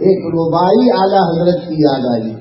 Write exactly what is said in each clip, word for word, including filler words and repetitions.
ایک ربائی اعلیٰ حضرت کی یاد آئی.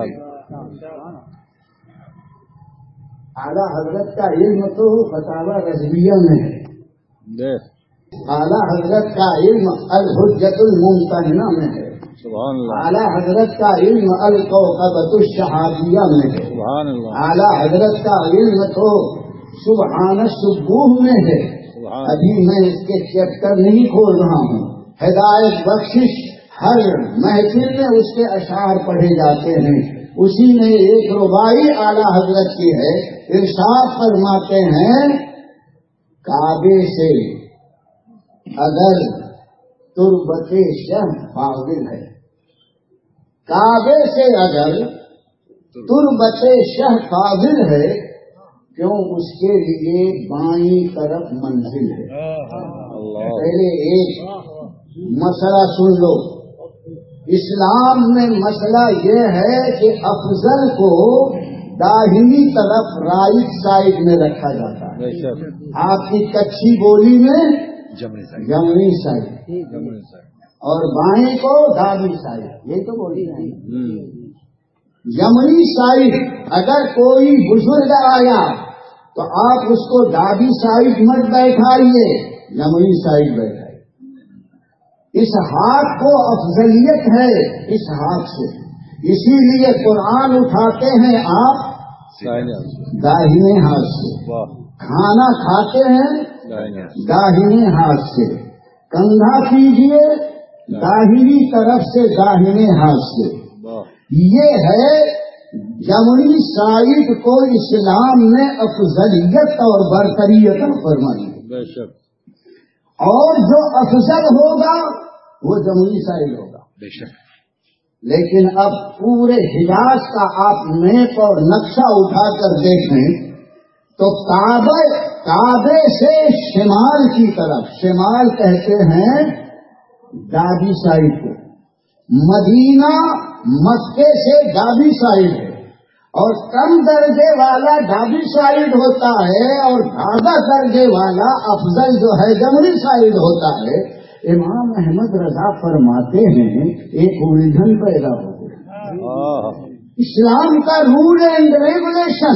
اعلیٰ حضرت کا علم تو فتاوی رضویہ میں ہے. اعلیٰ حضرت کا علم الحجت الممتحنہ میں ہے. اعلیٰ حضرت کا علم الکوکبۃ الشہادیہ میں ہے. اعلیٰ حضرت کا علم تو سبحان السبوح میں ہے. ابھی میں اس کے چیپٹر نہیں کھول رہا ہوں. ہدایت بخشش ہر محفل میں اس کے اشعار پڑھے جاتے ہیں. اسی میں ایک ربائی اعلیٰ حضرت کی ہے. ارشاد فرماتے ہیں کعبے سے اگر تربت شہ فاضل ہے، کعبے سے اگر تربت شہ فاضل ہے، کیوں اس کے لیے بائیں طرف منزل ہے. پہلے ایک مسئلہ سن لو. اسلام میں مسئلہ یہ ہے کہ افضل کو داہنی طرف رائٹ سائڈ میں رکھا جاتا ہے. آپ کی کچھی بولی میں جمنی سائڈ اور بائیں کو دابی سائڈ. یہ تو بولی نہیں. یمنی سائڈ اگر کوئی بزرگ آیا تو آپ اس کو دابی سائڈ مت بیٹھائیے، یمنی سائڈ بیٹھائیے. اس ہاتھ کو افضلیت ہے اس ہاتھ سے. اسی لیے قرآن اٹھاتے ہیں آپ داہنے ہاتھ سے، کھانا کھاتے ہیں داہنے ہاتھ سے، کندھا کیجیے داہنی طرف سے داہنے ہاتھ سے. یہ ہے یمنی سائڈ کو اسلام نے افضلیت اور برتریت فرمائی. اور جو افضل ہوگا وہ یمنی سائڈ ہوگا. لیکن اب پورے حجاز کا آپ میپ اور نقشہ اٹھا کر دیکھیں تو کعبہ کعبے سے شمال کی طرف، شمال کہتے ہیں دابی سائڈ کو، مدینہ مکے سے دابی سائڈ ہے، اور کم درجے والا دابی سائڈ ہوتا ہے اور زیادہ درجے والا افضل جو ہے جمنی سائڈ ہوتا ہے. امام احمد رضا فرماتے ہیں ایک الجھن پیدا ہو گئی. اسلام کا رول اینڈ ریگولیشن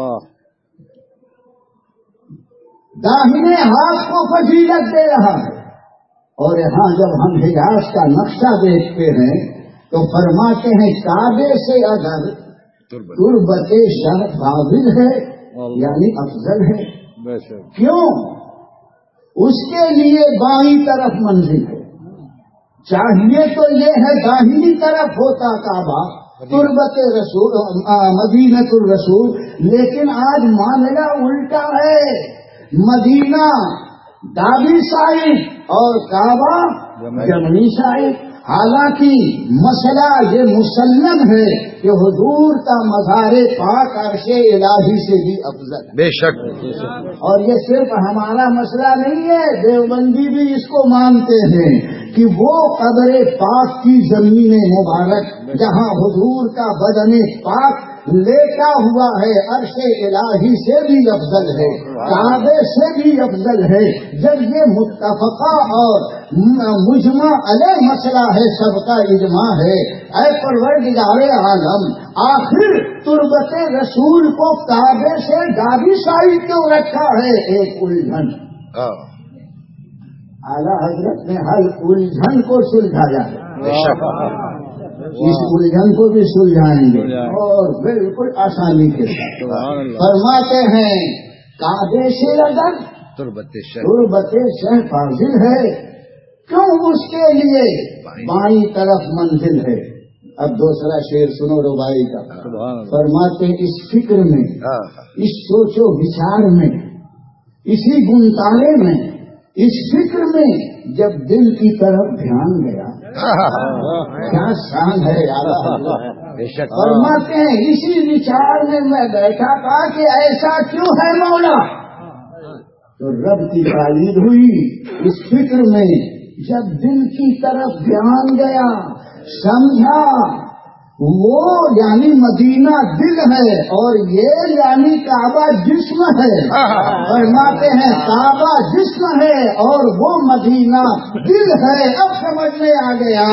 داہنے ہاتھ کو فضیلت دے رہا ہے، اور یہاں جب ہم حجاز کا نقشہ دیکھتے ہیں تو فرماتے ہیں کعبے سے اگر تربت شہ فاضل ہے یعنی افضل ہے. کیوں؟ اس کے لیے بائیں طرف منزل ہے. چاہیے تو یہ ہے داہنی طرف ہوتا کعبہ تربت رسول مدینۃ الرسول، لیکن آج معاملہ الٹا ہے. مدینہ دابی سائڈ اور کعبہ یمنی سائڈ. حالانکہ مسئلہ یہ مسلم ہے کہ حضور کا مزار پاک عرش الہی سے بھی افضل ہے. بے شک. اور یہ صرف ہمارا مسئلہ نہیں ہے، دیوبندی بھی اس کو مانتے ہیں کہ وہ قبر پاک کی زمین مبارک جہاں حضور کا بدن پاک لیٹا ہوا ہے عرش الہی سے بھی افضل ہے، کعبے سے بھی افضل ہے. جب یہ متفقہ اور مجمع علیہ مسئلہ ہے، سب کا اجماع ہے، اے پروردگار عالم آخر تربت رسول کو کعبے سے دابی سائڈ کیوں رکھا ہے؟ ایک الجھن. اعلیٰ حضرت نے ہر الجھن کو سلجھایا. اس الجھن کو بھی سلجھائیں گے اور بالکل آسانی کے ساتھ. فرماتے ہیں کعبے سے اگر تربت شہ فاضل ہے، کیوں اس کے لیے بائیں طرف منزل ہے. اب دوسرا شعر سنو ربائی کا. فرماتے اس فکر میں، اس سوچ و بچار میں، اسی گنتالے میں، اس فکر میں جب دل کی طرف دھیان گیا، کیا شان ہے یار. فرماتے ہیں اسی وچار میں میں بیٹھا تھا کہ ایسا کیوں ہے مولا، تو رب کی تعریف ہوئی. اس فکر میں جب دل کی طرف دھیان گیا، سمجھا وہ یعنی مدینہ دل ہے اور یہ یعنی کعبہ جسم ہے. فرماتے ہیں کعبہ جسم ہے اور وہ مدینہ دل ہے. اب سمجھ میں آ گیا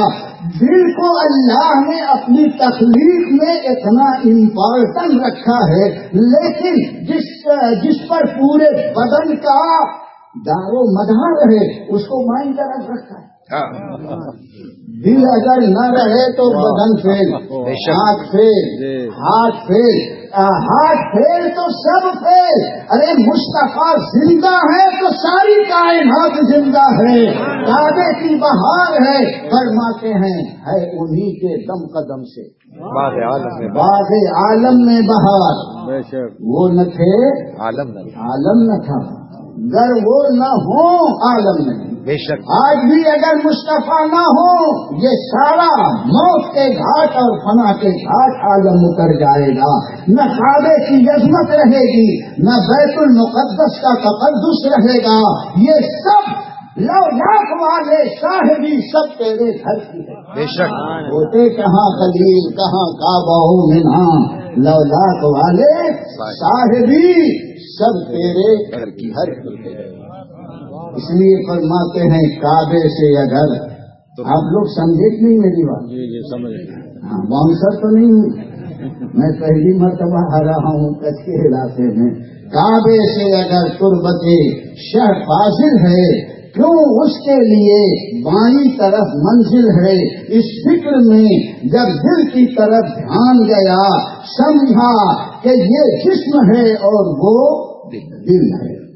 دل کو اللہ نے اپنی تخلیق میں اتنا امپورٹنٹ رکھا ہے، لیکن جس جس پر پورے بدن کا دار و مدار ہے اس کو مائنڈ طرف رکھا ہے۔ دل اگر نہ رہے تو بدن فیل، آنکھ فیل، ہاتھ فیل، ہاتھ فیل تو سب فیل۔ ارے مصطفیٰ زندہ ہے تو ساری کائنات زندہ ہے، کعبے کی بہار ہے، فرماتے ہیں ہے انہی کے دم قدم سے باغ عالم میں بہار۔ وہ نہ تھے عالم نہ تھا، گر وہ نہ ہو عالم نہیں۔ بے شک آج بھی اگر مصطفیٰ نہ ہو یہ سارا موت کے گھاٹ اور فنا کے گھاٹ عالم اتر جائے گا، نہ کعبے کی عظمت رہے گی، نہ بیت المقدس کا تقدس رہے گا، یہ سب لو لاکھ والے صاحبی سب تیرے گھر کی ہے۔ بے شک ہوتے کہاں خلیل کہاں کعبہ منہا، لو لاکھ والے صاحبی سب تیرے گھر کی ہر ہے۔ اس لیے فرماتے ہیں کعبے سے اگر آپ لوگ سمجھے کہ نہیں میری بات؟ جی جی سمجھ ہاں باؤنسر تو نہیں ہوں، میں پہلی مرتبہ آ رہا ہوں کچھ کے علاقے میں۔ کعبے سے اگر تربت شہ فاضل ہے کیوں اس کے لیے بائیں طرف منزل ہے۔ اس فکر میں جب دل کی طرف دھیان گیا سمجھا کہ یہ جسم ہے اور وہ دل ہے۔